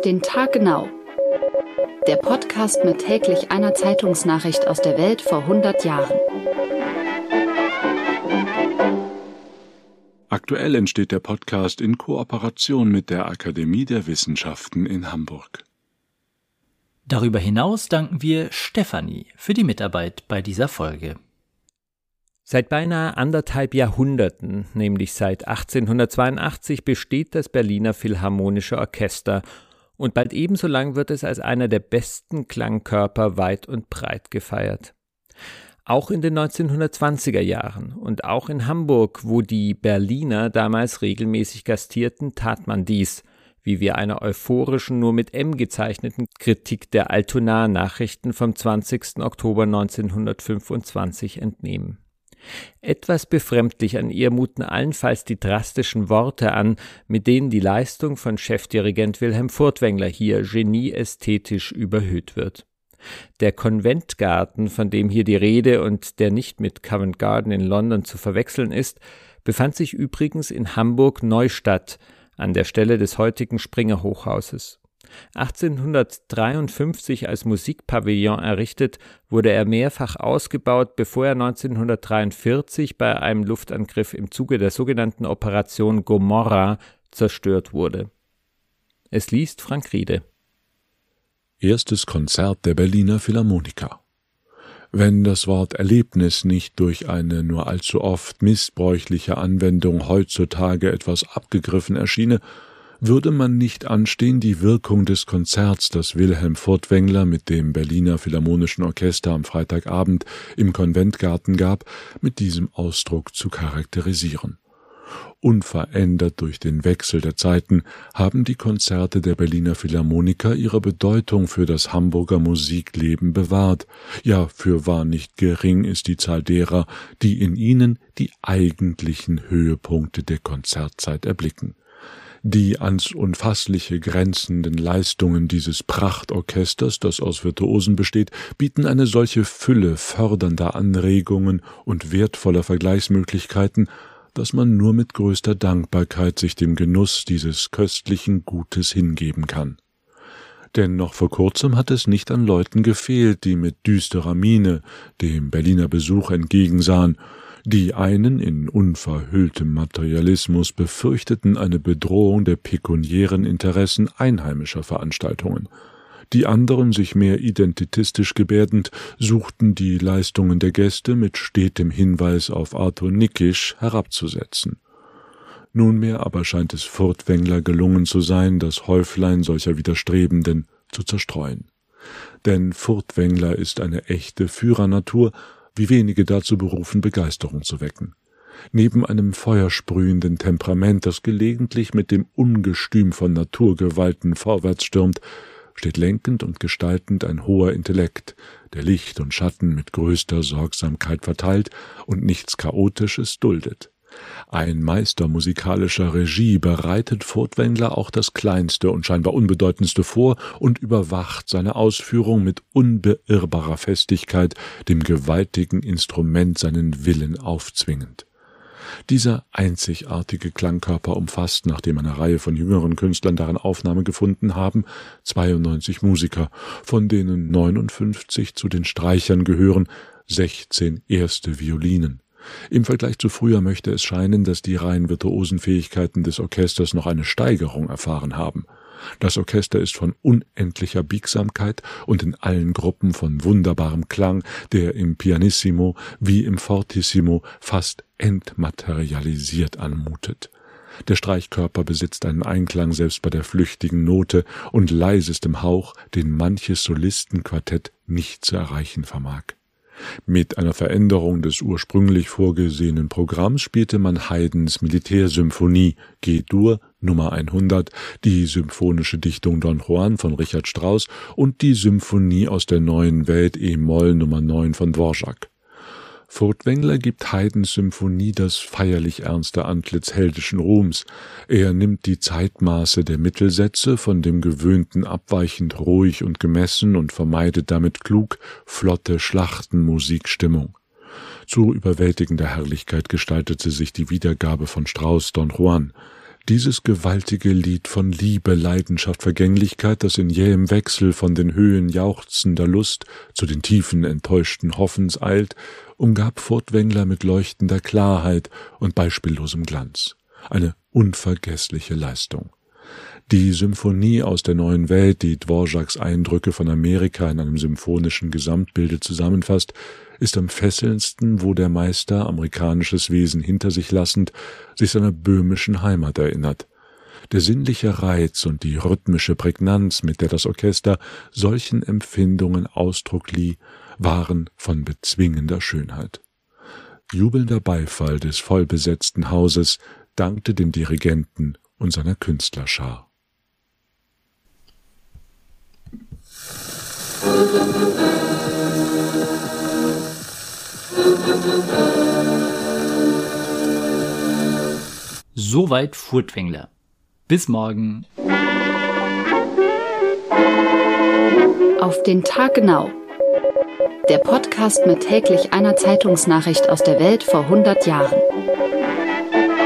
Auf den Tag genau. Der Podcast mit täglich einer Zeitungsnachricht aus der Welt vor 100 Jahren. Aktuell entsteht der Podcast in Kooperation mit der Akademie der Wissenschaften in Hamburg. Darüber hinaus danken wir Stefanie für die Mitarbeit bei dieser Folge. Seit beinahe 1,5 Jahrhunderten, nämlich seit 1882, besteht das Berliner Philharmonische Orchester und bald ebenso lang wird es als einer der besten Klangkörper weit und breit gefeiert. Auch in den 1920er Jahren und auch in Hamburg, wo die Berliner damals regelmäßig gastierten, tat man dies, wie wir einer euphorischen, nur mit M gezeichneten Kritik der Altona-Nachrichten vom 20. Oktober 1925 entnehmen. Etwas befremdlich an ihr muten allenfalls die drastischen Worte an, mit denen die Leistung von Chefdirigent Wilhelm Furtwängler hier genieästhetisch überhöht wird. Der Convent-Garten, von dem hier die Rede und der nicht mit Covent Garden in London zu verwechseln ist, befand sich übrigens in Hamburg-Neustadt an der Stelle des heutigen Springer-Hochhauses. 1853 als Musikpavillon errichtet, wurde er mehrfach ausgebaut, bevor er 1943 bei einem Luftangriff im Zuge der sogenannten Operation Gomorrha zerstört wurde. Es liest Frank Riede. Erstes Konzert der Berliner Philharmoniker. Wenn das Wort Erlebnis nicht durch eine nur allzu oft missbräuchliche Anwendung heutzutage etwas abgegriffen erschiene, würde man nicht anstehen, die Wirkung des Konzerts, das Wilhelm Furtwängler mit dem Berliner Philharmonischen Orchester am Freitagabend im Conventgarten gab, mit diesem Ausdruck zu charakterisieren. Unverändert durch den Wechsel der Zeiten haben die Konzerte der Berliner Philharmoniker ihre Bedeutung für das Hamburger Musikleben bewahrt. Ja, für wahr nicht gering ist die Zahl derer, die in ihnen die eigentlichen Höhepunkte der Konzertzeit erblicken. Die ans Unfassliche grenzenden Leistungen dieses Prachtorchesters, das aus Virtuosen besteht, bieten eine solche Fülle fördernder Anregungen und wertvoller Vergleichsmöglichkeiten, dass man nur mit größter Dankbarkeit sich dem Genuss dieses köstlichen Gutes hingeben kann. Denn noch vor kurzem hat es nicht an Leuten gefehlt, die mit düsterer Miene dem Berliner Besuch entgegensahen. Die einen in unverhülltem Materialismus befürchteten eine Bedrohung der pekuniären Interessen einheimischer Veranstaltungen. Die anderen, sich mehr identitistisch gebärdend, suchten die Leistungen der Gäste mit stetem Hinweis auf Arthur Nikisch herabzusetzen. Nunmehr aber scheint es Furtwängler gelungen zu sein, das Häuflein solcher Widerstrebenden zu zerstreuen. Denn Furtwängler ist eine echte Führernatur, wie wenige dazu berufen, Begeisterung zu wecken. Neben einem feuersprühenden Temperament, das gelegentlich mit dem Ungestüm von Naturgewalten vorwärts stürmt, steht lenkend und gestaltend ein hoher Intellekt, der Licht und Schatten mit größter Sorgsamkeit verteilt und nichts Chaotisches duldet. Ein Meister musikalischer Regie bereitet Furtwängler auch das Kleinste und scheinbar Unbedeutendste vor und überwacht seine Ausführung mit unbeirrbarer Festigkeit, dem gewaltigen Instrument seinen Willen aufzwingend. Dieser einzigartige Klangkörper umfasst, nachdem eine Reihe von jüngeren Künstlern darin Aufnahme gefunden haben, 92 Musiker, von denen 59 zu den Streichern gehören, 16 erste Violinen. Im Vergleich zu früher möchte es scheinen, dass die rein virtuosen Fähigkeiten des Orchesters noch eine Steigerung erfahren haben. Das Orchester ist von unendlicher Biegsamkeit und in allen Gruppen von wunderbarem Klang, der im Pianissimo wie im Fortissimo fast entmaterialisiert anmutet. Der Streichkörper besitzt einen Einklang selbst bei der flüchtigen Note und leisestem Hauch, den manches Solistenquartett nicht zu erreichen vermag. Mit einer Veränderung des ursprünglich vorgesehenen Programms spielte man Haydns Militärsymphonie G-Dur Nummer 100, die symphonische Dichtung Don Juan von Richard Strauss und die Symphonie aus der neuen Welt E-Moll Nummer 9 von Dvorak. Furtwängler gibt Haydns Symphonie das feierlich ernste Antlitz heldischen Ruhms. Er nimmt die Zeitmaße der Mittelsätze von dem Gewöhnten abweichend ruhig und gemessen und vermeidet damit klug flotte Schlachtenmusikstimmung. Zu überwältigender Herrlichkeit gestaltete sich die Wiedergabe von Strauss' Don Juan. Dieses gewaltige Lied von Liebe, Leidenschaft, Vergänglichkeit, das in jähem Wechsel von den Höhen jauchzender Lust zu den Tiefen enttäuschten Hoffens eilt, umgab Furtwängler mit leuchtender Klarheit und beispiellosem Glanz. Eine unvergessliche Leistung. Die Symphonie aus der Neuen Welt, die Dvořáks Eindrücke von Amerika in einem symphonischen Gesamtbilde zusammenfasst, ist am fesselndsten, wo der Meister, amerikanisches Wesen hinter sich lassend, sich seiner böhmischen Heimat erinnert. Der sinnliche Reiz und die rhythmische Prägnanz, mit der das Orchester solchen Empfindungen Ausdruck lieh, waren von bezwingender Schönheit. Jubelnder Beifall des vollbesetzten Hauses dankte dem Dirigenten und seiner Künstlerschar. Soweit Furtwängler. Bis morgen. Auf den Tag genau. Der Podcast mit täglich einer Zeitungsnachricht aus der Welt vor 100 Jahren.